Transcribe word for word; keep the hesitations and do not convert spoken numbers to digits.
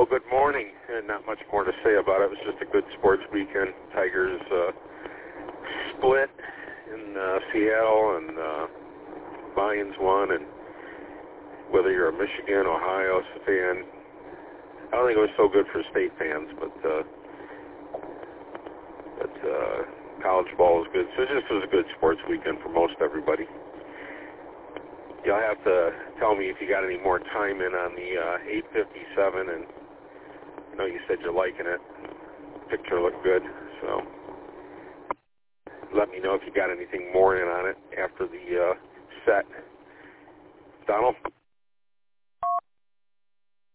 Well, good morning, and not much more to say about it. It was just a good sports weekend. Tigers uh, split in uh, Seattle, and uh, Lions won. And whether you're a Michigan, Ohio fan, I don't think it was so good for state fans, but uh, but uh, college ball was good. So it just was a good sports weekend for most everybody. You'll have to tell me if you got any more time in on the uh, eight fifty-seven, and I know you said you're liking it. Picture looked good, so let me know if you got anything more in on it after the uh, set. Donald?